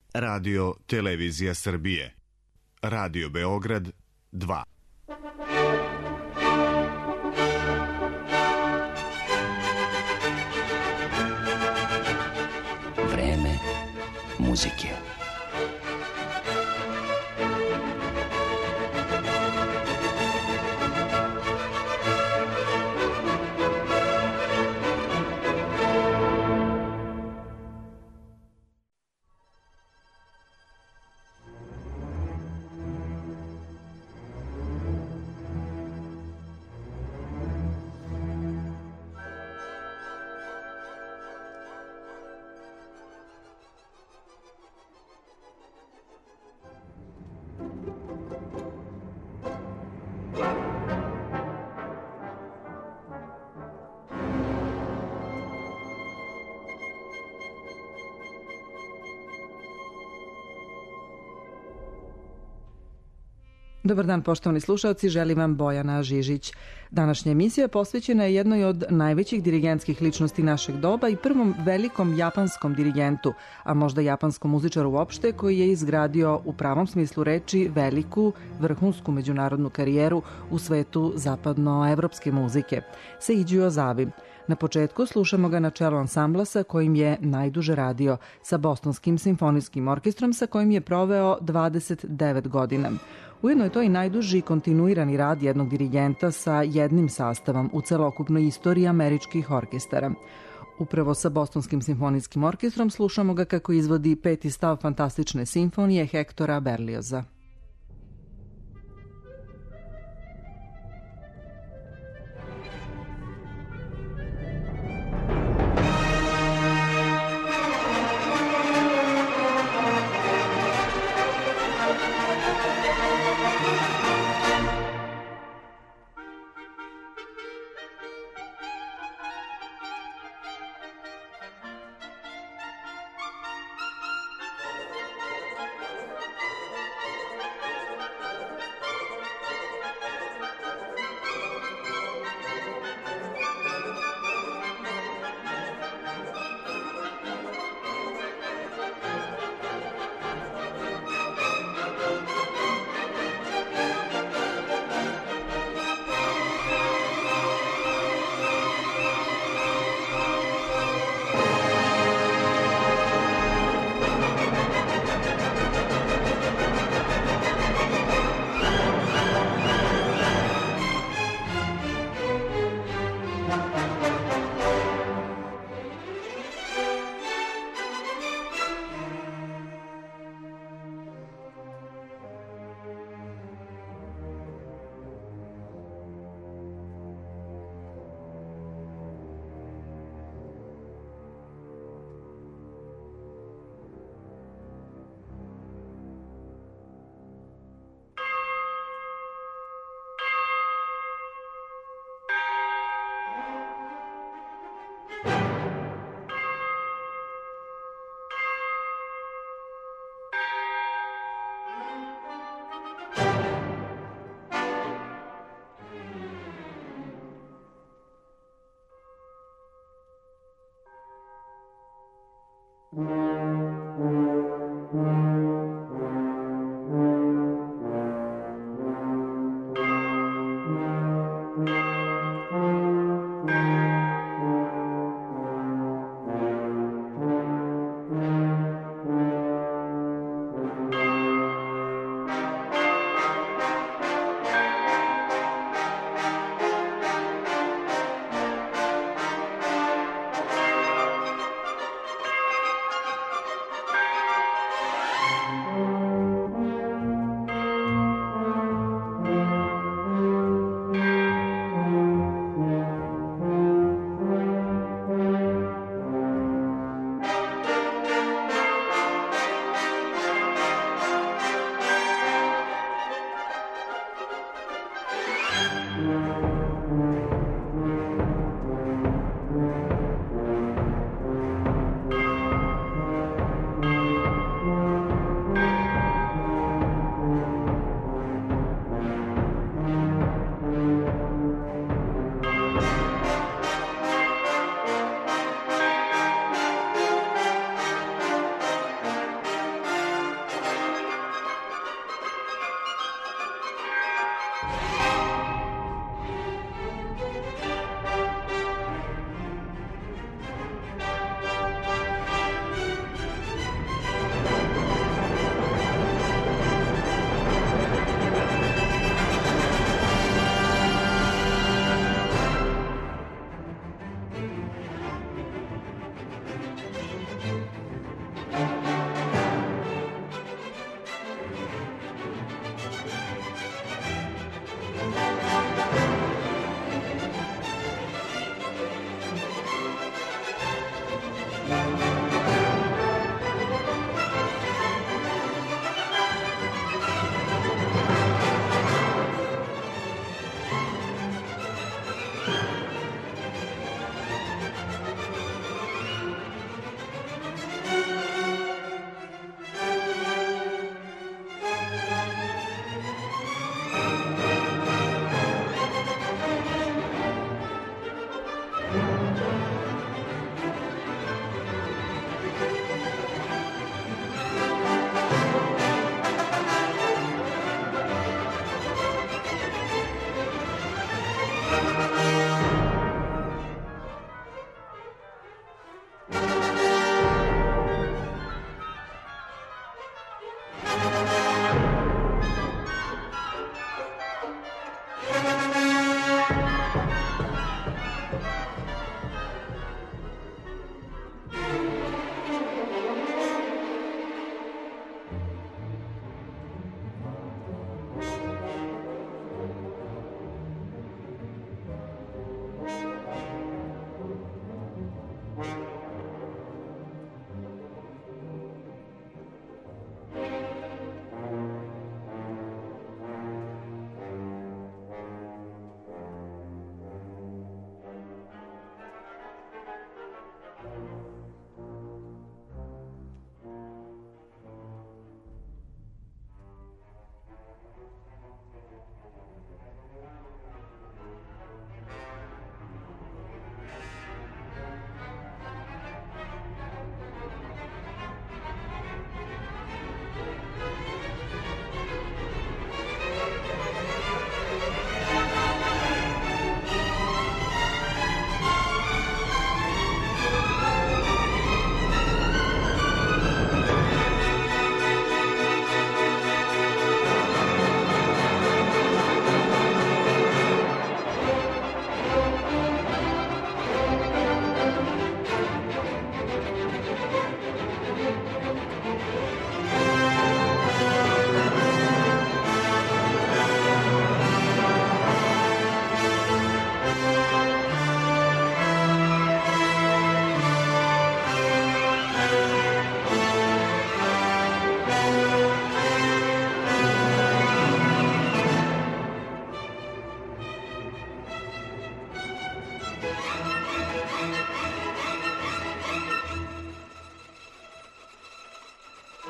Radio Televizija Srbije. Radio Beograd 2. Vreme muzike. Dobar dan, poštovani slušalci, želim vam Bojana Žižić. Današnja emisija posvećena je jednoj od najvećih dirigentskih ličnosti našeg doba i prvom velikom japanskom dirigentu, a možda japanskom muzičaru uopšte, koji je izgradio u pravom smislu reči veliku, vrhunsku međunarodnu karijeru u svetu zapadnoevropske muzike, Seiji Ozavi. Na početku slušamo ga na čelu ansambla sa kojim je najduže radio, sa Bostonskim simfonijskim orkestrom sa kojim je proveo 29 godina. Ujedno je to i najduži kontinuirani rad jednog dirigenta sa jednim sastavom u celokupnoj istoriji američkih orkestara. Upravo sa Bostonskim simfonijskim orkestrom slušamo ga kako izvodi peti stav fantastične simfonije Hektora Berlioza.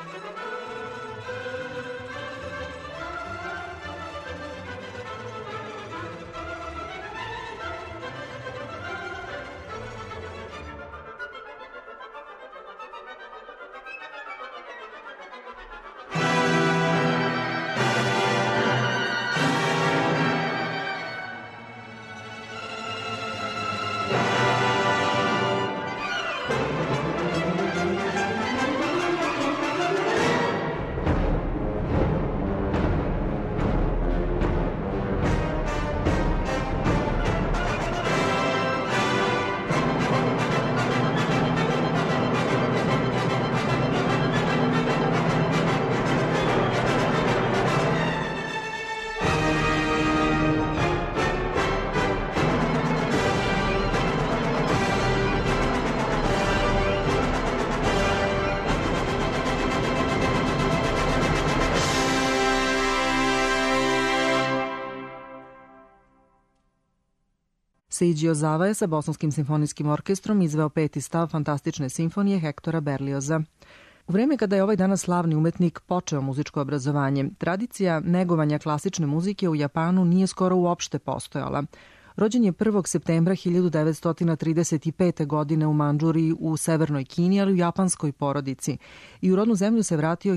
Seiji Ozawa je sa Bosanskim simfonijskim orkestrom izveo 5. stav fantastične simfonije Hektora Berlioza. U vreme kada je ovaj danas slavni umetnik počeo muzičko obrazovanje, tradicija negovanja klasične muzike u Japanu nije skoro uopšte postojala. Rođen je 1. septembra 1935. godine u Mandžuriji u severnoj Kini, ali u japanskoj porodici, i u rodnu zemlju se vratio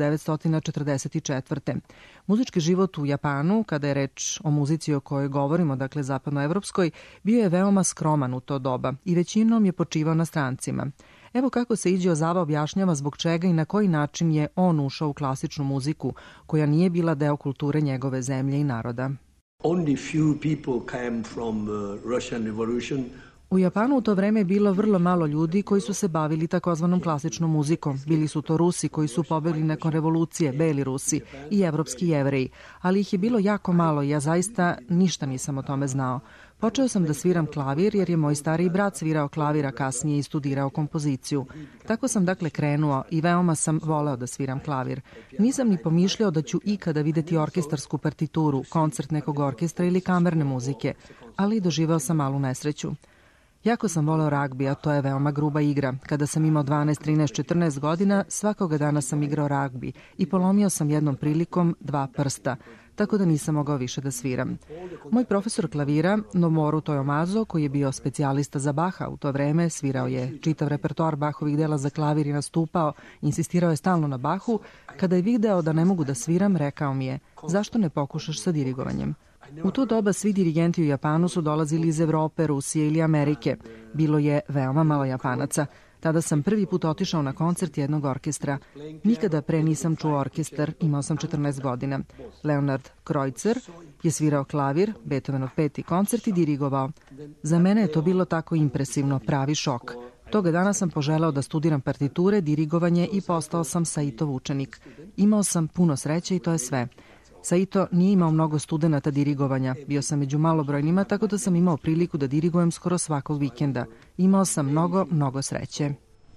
1944. Muzički život u Japanu, kada je reč o muzici o kojoj govorimo, dakle zapadnoevropskoj, bio je veoma skroman u to doba i većinom je počivao na strancima. Evo kako Seiji Ozawa objašnjava zbog čega i na koji način je on ušao u klasičnu muziku, koja nije bila deo kulture njegove zemlje i naroda. Only few people came from Russian Revolution. U Japanu u to vreme je bilo vrlo malo ljudi koji su se bavili takozvanom klasičnom muzikom. Bili su to Rusi koji su pobegli nakon revolucije, beli Rusi i evropski Jevreji, ali ih je bilo jako malo i ja zaista ništa nisam o tome znao. Počeo sam da sviram klavir jer je moj stariji brat svirao klavir, a kasnije i studirao kompoziciju. Tako sam dakle krenuo i veoma sam voleo da sviram klavir. Nisam ni pomišljao da ću ikada videti orkestarsku partituru, koncert nekog orkestra ili kamerne muzike, ali doživeo sam malu nesreću. Jako sam voleo ragbi, a to je veoma gruba igra. Kada sam imao 12, 13, 14 godina, svakoga dana sam igrao ragbi i polomio sam jednom prilikom 2 prsta, tako da nisam mogao više da sviram. Moj profesor klavira, Noboru Toyomazo, koji je bio specijalista za Baha u to vreme, svirao je čitav repertoar Bahovih dela za klavir i nastupao, insistirao je stalno na Bahu. Kada je video da ne mogu da sviram, rekao mi je: zašto ne pokušaš sa dirigovanjem? U to doba svi dirigenti u Japanu su dolazili iz Evrope, Rusije ili Amerike. Bilo je veoma malo Japanaca. Tada sam prvi put otišao na koncert jednog orkestra. Nikada pre nisam čuo orkestar, imao sam 14 godina. Leonard Kreutzer je svirao klavir, Beethovenov 5. koncert i dirigovao. Za mene je to bilo tako impresivno, pravi šok. Toga dana sam poželeo da studiram partiture, dirigovanje i postao sam Saitov učenik. Imao sam puno sreće i to je sve. Saito nije imao mnogo studenata dirigovanja. Bio sam među malobrojnima, tako da sam imao priliku da dirigujem skoro svakog vikenda. Imao sam mnogo sreće.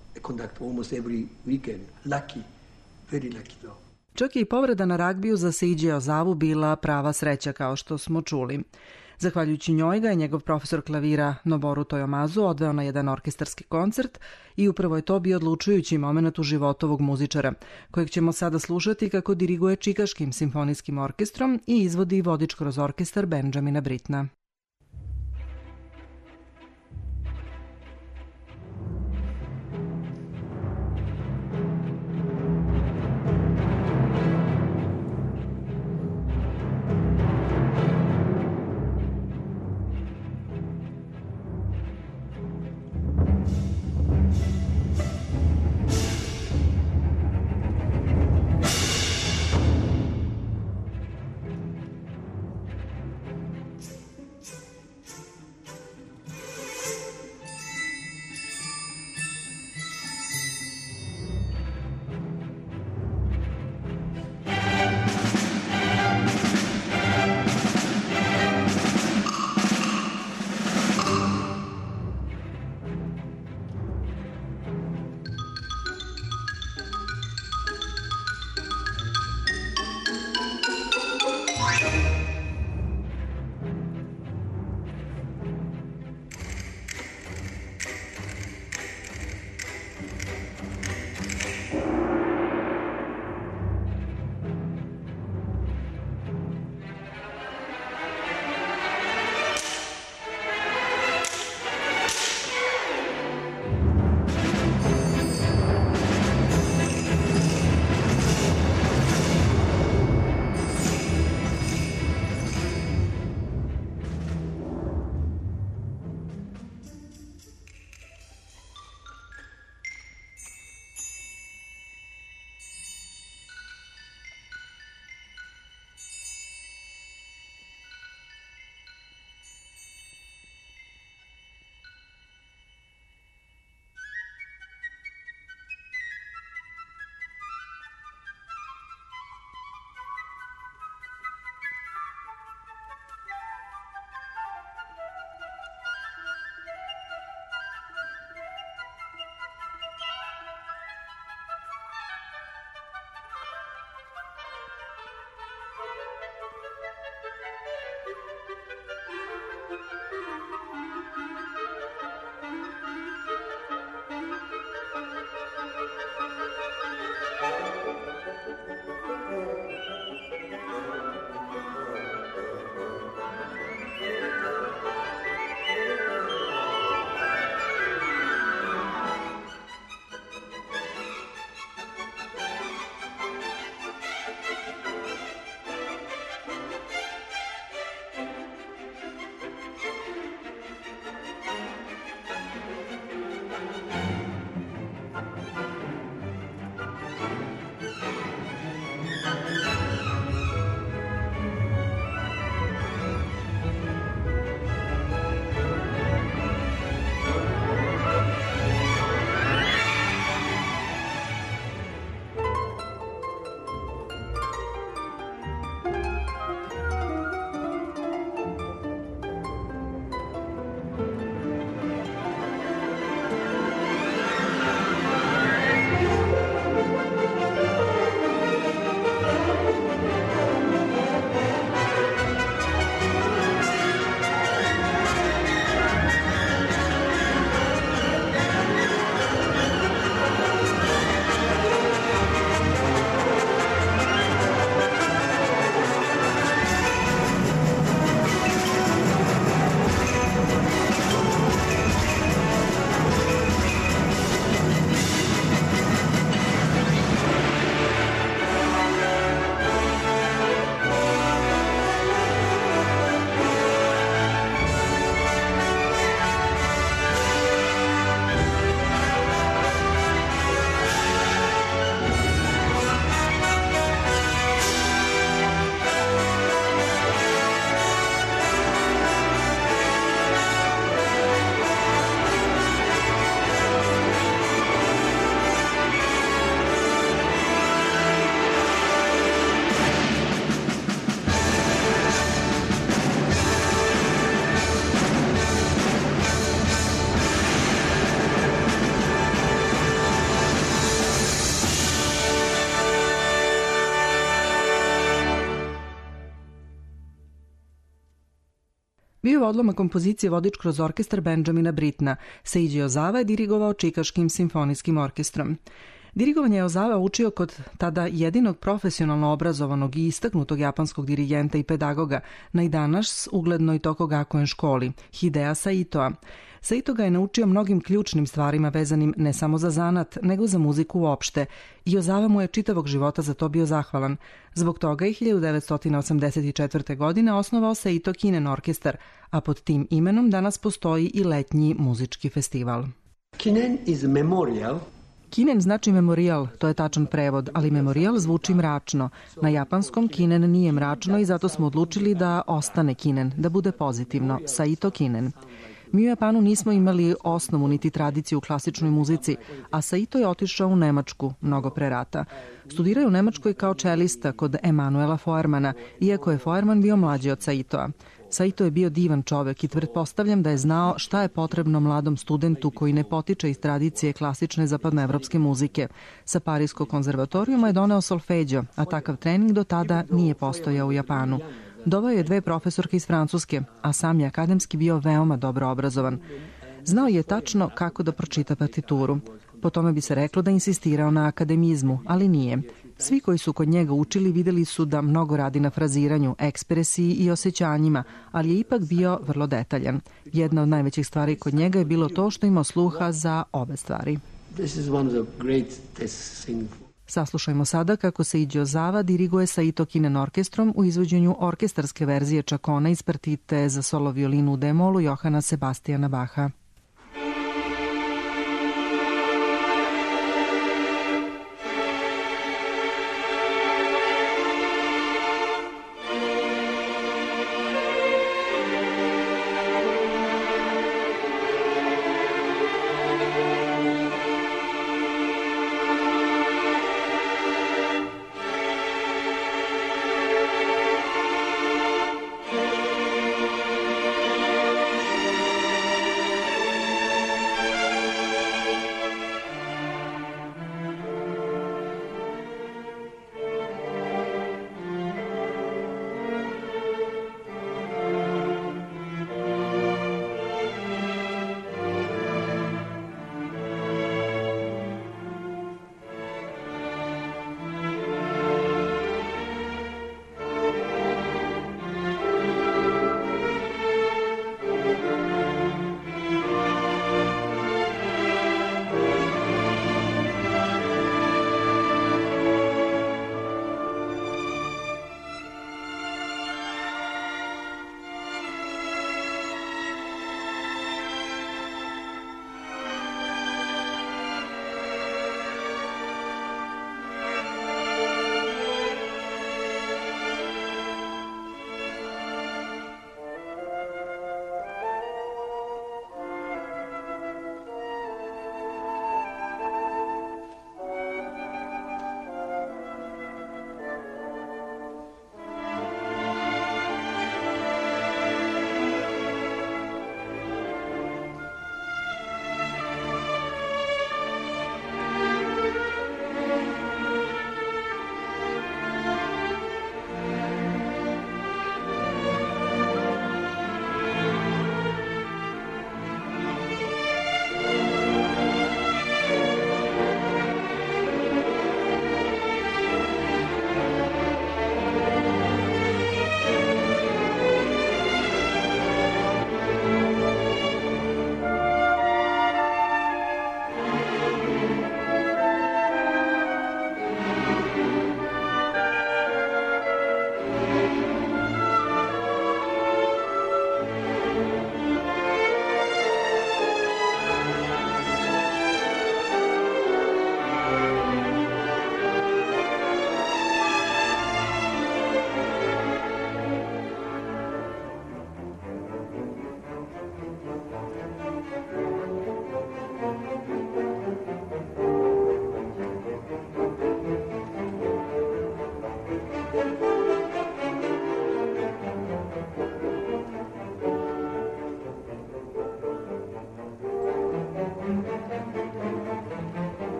Čak je i povreda na ragbiju za Seiji Ozawu bila prava sreća, kao što smo čuli. Zahvaljujući njoj ga je njegov profesor klavira Noboru Toyomazo odveo na jedan orkestarski koncert i upravo je to bio odlučujući moment u životu ovog muzičara, kojeg ćemo sada slušati kako diriguje Čikaškim simfonijskim orkestrom i izvodi vodič kroz orkestar Benjamina Brittna. Bio je odlomak kompozicije vodič kroz orkestar Benjamina Brittena. Seiji Ozawa je dirigovao Čikaškim simfonijskim orkestrom. Dirigovanje je Ozawa učio kod tada jedinog profesionalno obrazovanog i istaknutog japanskog dirigenta i pedagoga na i danas uglednoj Tokugakuen školi, Hidea Saitoa. Saito ga je naučio mnogim ključnim stvarima vezanim ne samo za zanat, nego za muziku uopšte i Ozawa mu je čitavog života za to bio zahvalan. Zbog toga je 1984. godine osnovao Saito Kinen orkestar, a pod tim imenom danas postoji i letnji muzički festival. Kinen is a memorial. Kinen znači memorijal, to je tačan prevod, ali memorijal zvuči mračno. Na japanskom kinen nije mračno i zato smo odlučili da ostane kinen, da bude pozitivno, Saito Kinen. Mi u Japanu nismo imali osnovu niti tradiciju u klasičnoj muzici, a Saito je otišao u Nemačku mnogo pre rata. Studirao je u Nemačkoj kao čelista kod Emanuela Feuermana, iako je Feuerman bio mlađi od Saitoa. Saito je bio divan čovek i pretpostavljam da je znao šta je potrebno mladom studentu koji ne potiče iz tradicije klasične zapadnoevropske muzike. Sa Parijskog konzervatorijuma je doneo solfeđo, a takav trening do tada nije postojao u Japanu. Doveo je 2 profesorke iz Francuske, a sam je akademski bio veoma dobro obrazovan. Znao je tačno kako da pročita partituru. Po tome bi se reklo da insistirao na akademizmu, ali nije. Svi koji su kod njega učili videli su da mnogo radi na fraziranju, ekspresiji i osjećanjima, ali je ipak bio vrlo detaljan. Jedna od najvećih stvari kod njega je bilo to što imao sluha za obe stvari. Saslušajmo sada kako Seiji Ozawa diriguje Saito Kinen orkestrom u izvođenju orkestarske verzije Čakona iz partite za solo violinu u D-molu Johana Sebastijana Baha.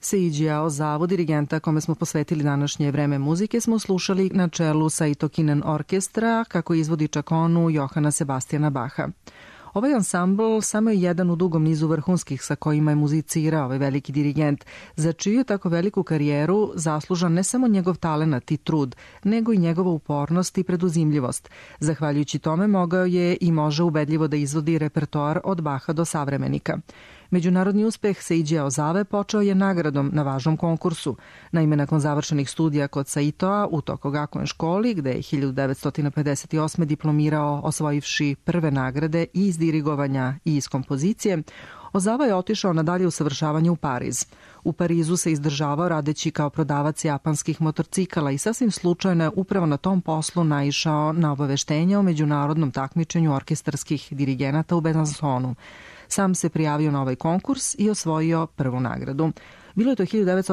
Seijija Ozavu, dirigenta kome smo posvetili današnje vreme muzike, smo slušali na čelu Saito Kinen orkestra kako izvodi čakonu Johana Sebastijana Baha. Ovaj ansambl samo je jedan u dugom nizu vrhunskih sa kojima je muzicirao ovaj veliki dirigent, za čiju je tako veliku karijeru zaslužan ne samo njegov talenat i trud, nego i njegova upornost i preduzimljivost. Zahvaljujući tome mogao je i može ubedljivo da izvodi repertoar od Baha do savremenika. Međunarodni uspeh Seijija Ozave počeo je nagradom na važnom konkursu. Naime, nakon završenih studija kod Saitoa u Tokogakuen školi, gde je 1958. diplomirao osvojivši prve nagrade i iz dirigovanja i iz kompozicije, Ozava je otišao na dalje usavršavanje u Pariz. U Parizu se izdržavao radeći kao prodavac japanskih motorcikala i sasvim slučajno je upravo na tom poslu naišao na obaveštenje o međunarodnom takmičenju orkestarskih dirigenata u Besançonu. Sam se prijavio na ovaj konkurs i osvojio prvu nagradu. Bilo je to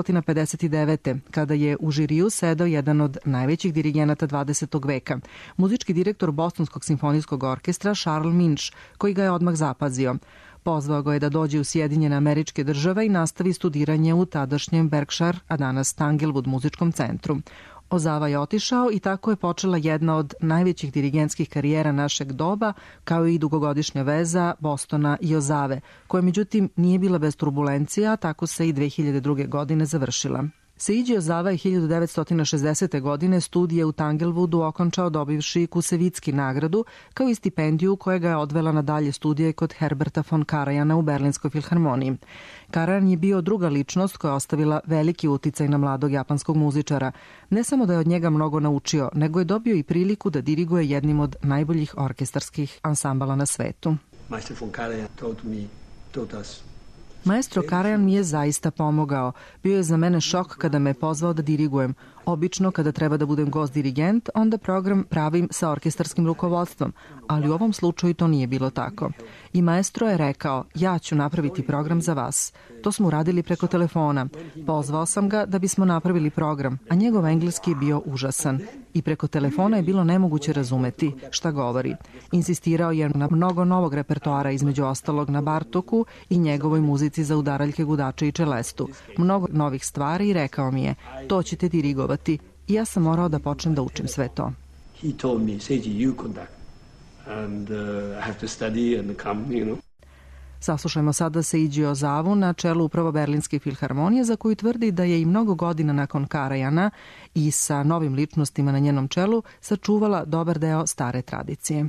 1959. kada je u žiriju sedao jedan od najvećih dirigenata 20. veka, muzički direktor Bostonskog simfonijskog orkestra Charles Minch, koji ga je odmah zapazio. Pozvao ga je da dođe u Sjedinjene Američke Države i nastavi studiranje u tadašnjem Berkshire, a danas Tanglewood muzičkom centru. Ozava je otišao i tako je počela jedna od najvećih dirigentskih karijera našeg doba, kao i dugogodišnja veza Bostona i Ozave, koja međutim nije bila bez turbulencija, tako se i 2002. godine završila. Seiji Ozava je 1960. godine studije u Tangleewoodu okončao dobivši Kusevicki nagradu, kao i stipendiju koja ga je odvela na dalje studije kod Herberta von Karajana u Berlinskoj filharmoniji. Karajan je bio druga ličnost koja je ostavila veliki uticaj na mladog japanskog muzičara. Ne samo da je od njega mnogo naučio, nego je dobio i priliku da diriguje jednim od najboljih orkestarskih ansambala na svetu. Maestro von Karajan taught us. Maestro Karajan mi je zaista pomogao. Bio je za mene šok kada me pozvao da dirigujem. Obično, kada treba da budem gost dirigent, onda program pravim sa orkestarskim rukovodstvom, ali u ovom slučaju to nije bilo tako. I maestro je rekao, ja ću napraviti program za vas. To smo uradili preko telefona. Pozvao sam ga da bismo napravili program, a njegov engleski je bio užasan. I preko telefona je bilo nemoguće razumeti šta govori. Insistirao je na mnogo novog repertoara, između ostalog na Bartoku i njegovoj muzici za udaraljke, gudače i čelestu. Mnogo novih stvari i rekao mi je, to ćete dirigovati. I ja sam morao da počnem da učim sve to. He told me, Seiji, you conduct, and I have to study and come, Saslušajmo sada Seiji Ozavu na čelu upravo Berlinske filharmonije, za koju tvrdi da je i mnogo godina nakon Karajana i sa novim ličnostima na njenom čelu sačuvala dobar deo stare tradicije.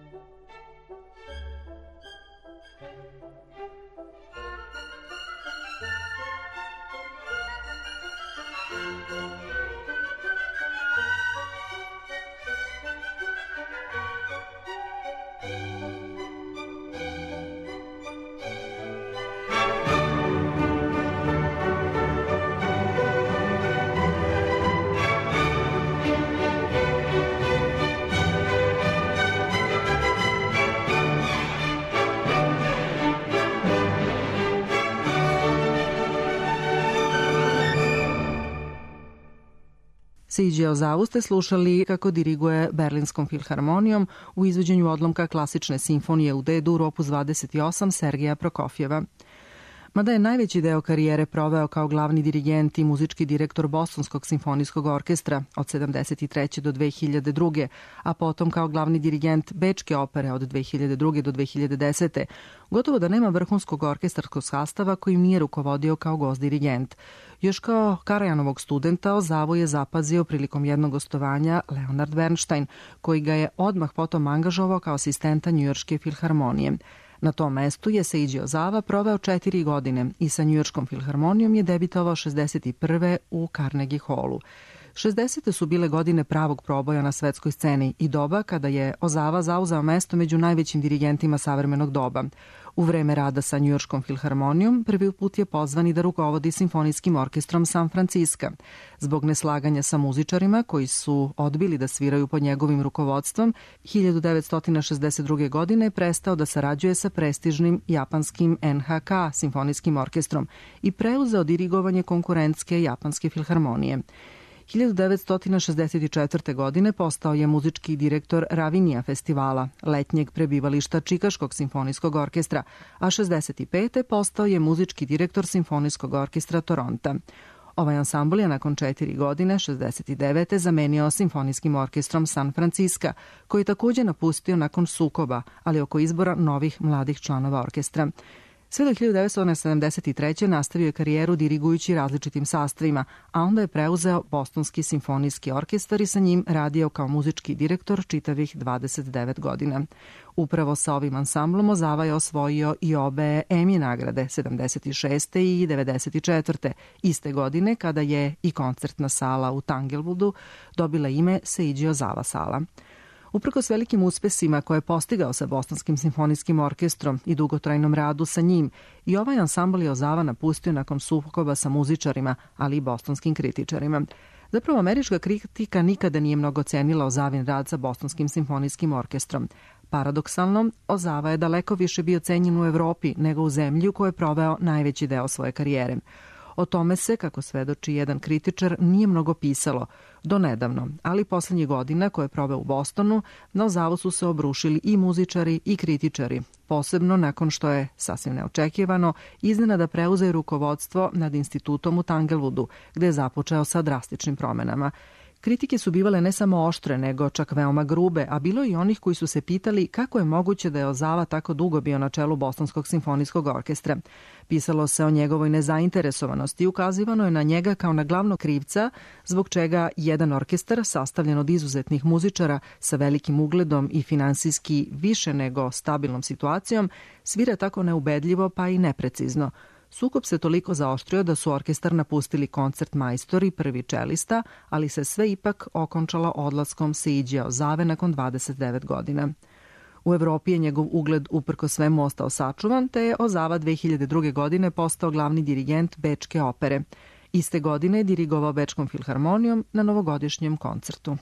Seiji Ozavu ste slušali kako diriguje Berlinskom filharmonijom u izvođenju odlomka klasične simfonije u D-dur opus 28 Sergeja Prokofjeva. Mada je najveći deo karijere proveo kao glavni dirigent i muzički direktor Bostonskog simfonijskog orkestra od 73. do 2002. a potom kao glavni dirigent Bečke opere od 2002. do 2010. Gotovo da nema vrhunskog orkestarskog sastava kojim nije rukovodio kao gost dirigent. Još kao Karajanovog studenta Ozavu je zapazio prilikom jednog gostovanja Leonard Bernstein, koji ga je odmah potom angažovao kao asistenta Njujorške filharmonije. Na tom mestu je Seiji Ozawa proveo 4 godine i sa Njujorškom filharmonijom je debitovao 61. u Carnegie Hallu. 60. su bile godine pravog proboja na svetskoj sceni i doba kada je Ozawa zauzeo mesto među najvećim dirigentima savremenog doba. U vreme rada sa Njujorškom filharmonijom prvi put je pozvan i da rukovodi simfonijskim orkestrom San Francisca. Zbog neslaganja sa muzičarima koji su odbili da sviraju pod njegovim rukovodstvom, 1962. godine je prestao da sarađuje sa prestižnim japanskim NHK simfonijskim orkestrom i preuzeo dirigovanje konkurentske japanske filharmonije. 1964. godine postao je muzički direktor Ravinija festivala, letnjeg prebivališta Čikaškog simfonijskog orkestra, a 65. postao je muzički direktor simfonijskog orkestra Toronta. Ovaj ansambl je nakon 4 godine, 69. zamenio simfonijskim orkestrom San Francisca, koji je također napustio nakon sukoba, ali oko izbora novih mladih članova orkestra. Sve do 1973. nastavio je karijeru dirigujući različitim sastavima, a onda je preuzeo Bostonski simfonijski orkestar i sa njim radio kao muzički direktor čitavih 29 godina. Upravo sa ovim ansamblom Ozawa je osvojio i obe Emmy nagrade 76. i 94. iste godine kada je i koncertna sala u Tanglewoodu dobila ime Seiji Ozawa sala. Uprkos velikim uspesima koje je postigao sa Bostonskim simfonijskim orkestrom i dugotrajnom radu sa njim, i ovaj ansambl je Ozawa napustio nakon sukoba sa muzičarima, ali i bostonskim kritičarima. Zapravo, američka kritika nikada nije mnogo cenila Ozavin rad sa Bostonskim simfonijskim orkestrom. Paradoksalno, Ozawa je daleko više bio cenjen u Evropi nego u zemlji u kojoj je proveo najveći deo svoje karijere. O tome se, kako svedoči jedan kritičar, nije mnogo pisalo, do nedavno, ali poslednjih godina koje je proveo u Bostonu, na Ozavu su se obrušili i muzičari i kritičari, posebno nakon što je, sasvim neočekivano, iznenada preuzeo rukovodstvo nad institutom u Tanglewoodu, gde je započeo sa drastičnim promenama. Kritike su bivale ne samo oštre, nego čak veoma grube, a bilo i onih koji su se pitali kako je moguće da je Ozawa tako dugo bio na čelu Bostonskog simfonijskog orkestra. Pisalo se o njegovoj nezainteresovanosti i ukazivano je na njega kao na glavnog krivca, zbog čega jedan orkestar, sastavljen od izuzetnih muzičara sa velikim ugledom i finansijski više nego stabilnom situacijom, svira tako neubedljivo pa i neprecizno. Sukob se toliko zaoštrio da su orkestar napustili koncert majstor i prvi čelista, ali se sve ipak okončalo odlaskom Seijija Ozawe nakon 29 godina. U Evropi je njegov ugled uprko svemu ostao sačuvan, te je Ozawa 2002. godine postao glavni dirigent Bečke opere. Iste godine je dirigovao Bečkom filharmonijom na novogodišnjem koncertu.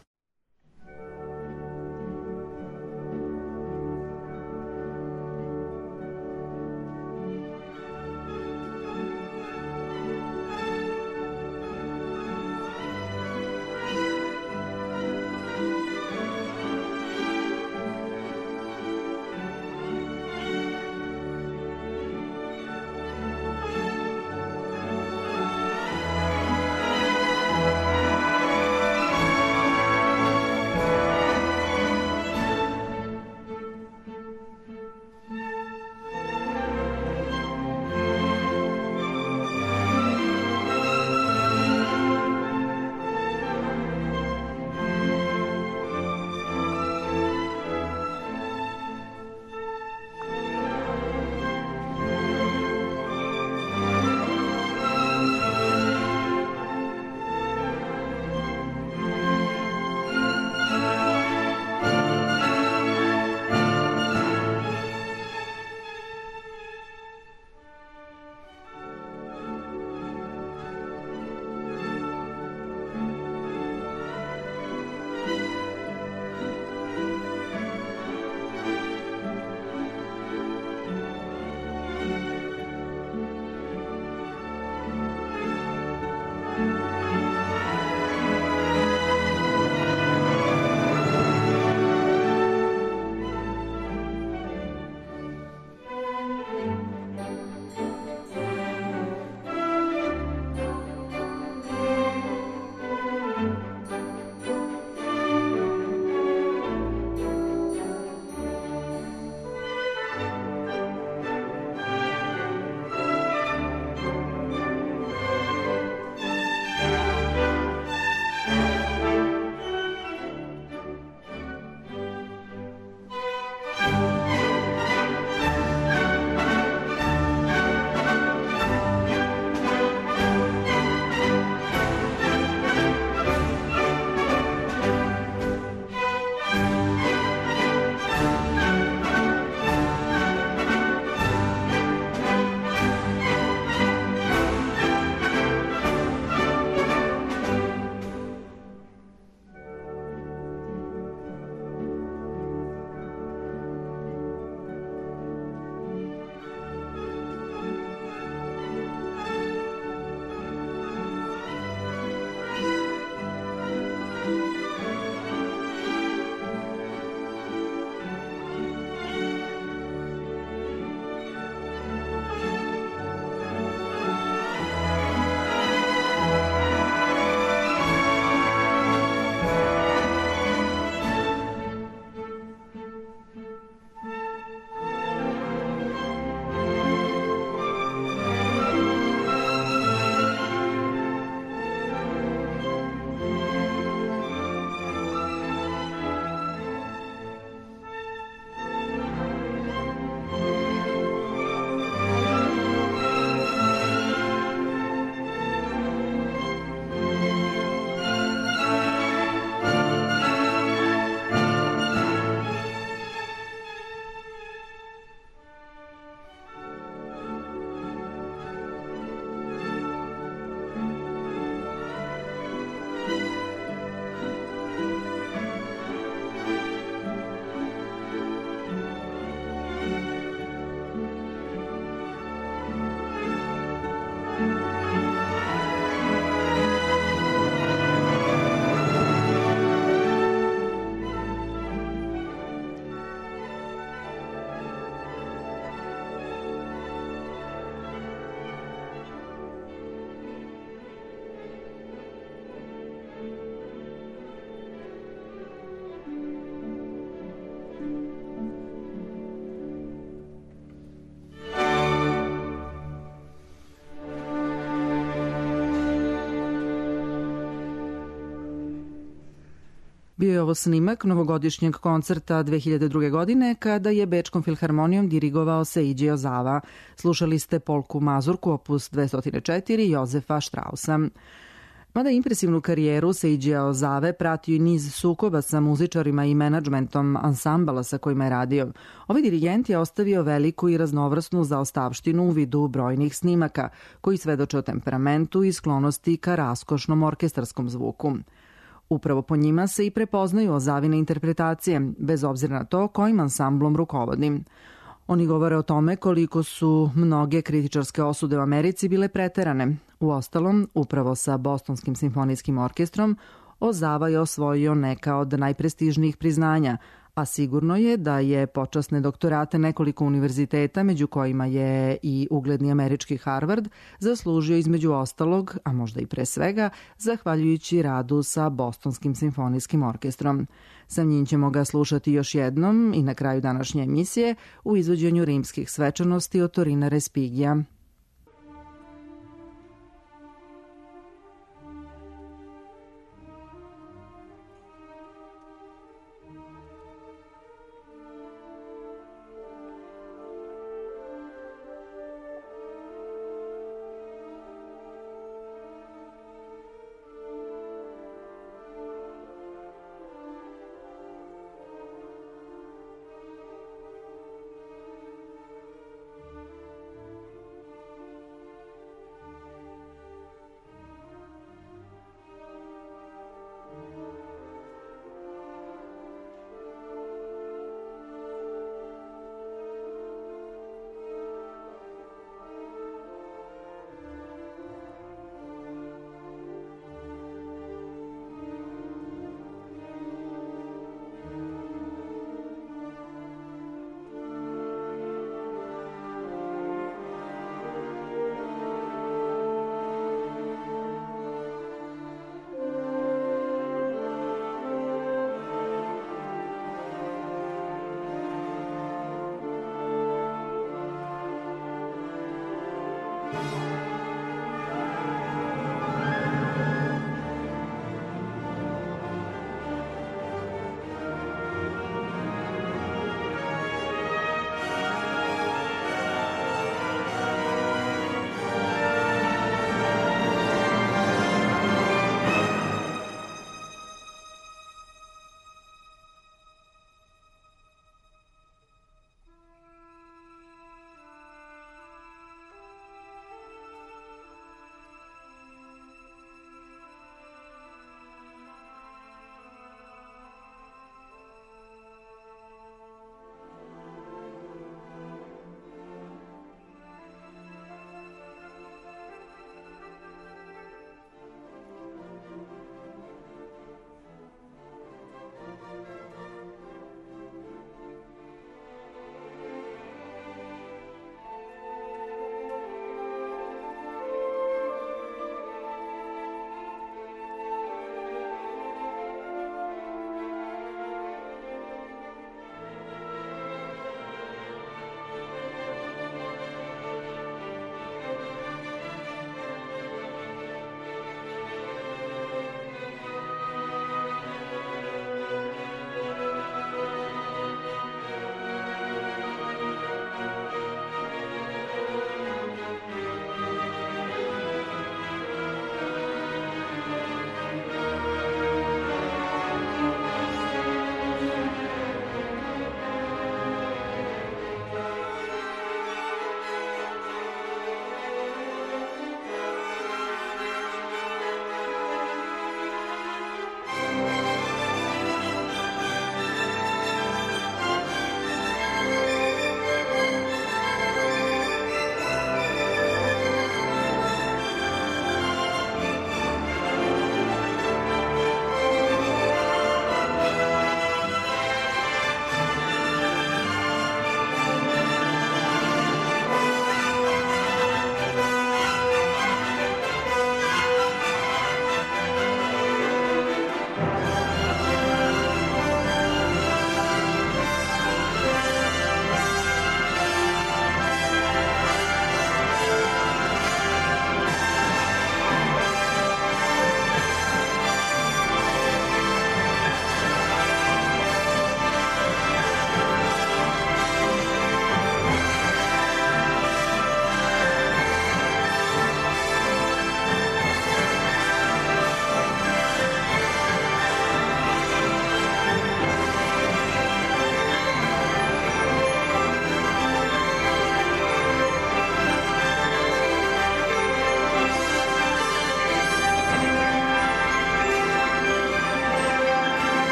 Bio je ovo snimak novogodišnjeg koncerta 2002. godine kada je Bečkom filharmonijom dirigovao Seiji Ozawa. Slušali ste polku Mazurku opus 204 Jozefa Straussa. Mada impresivnu karijeru Seijija Ozawe pratio i niz sukoba sa muzičarima i menadžmentom ansambala sa kojima je radio. Ovaj dirigent je ostavio veliku i raznovrsnu zaostavštinu u vidu brojnih snimaka, koji svedoče o temperamentu i sklonosti ka raskošnom orkestarskom zvuku. Upravo po njima se i prepoznaju Ozavine interpretacije, bez obzira na to kojim ansamblom rukovodi. Oni govore o tome koliko su mnoge kritičarske osude u Americi bile preterane. Uostalom, upravo sa Bostonskim simfonijskim orkestrom, Ozawa je osvojio neka od najprestižnijih priznanja, a sigurno je da je počasne doktorate nekoliko univerziteta, među kojima je i ugledni američki Harvard, zaslužio između ostalog, a možda i pre svega, zahvaljujući radu sa Bostonskim simfonijskim orkestrom. Sa njim ćemo ga slušati još jednom i na kraju današnje emisije u izvođenju rimskih svečanosti od Torina Respigija.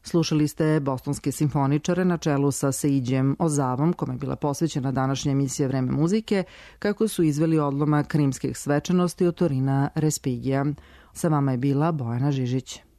Slušali ste bostonske simfoničare na čelu sa Seidžijem Ozavom, kome je bila posvećena današnja emisija Vreme muzike, kako su izveli odlomak rimskih svečanosti od Torina Respigija. Sa vama je bila Bojana Žižić.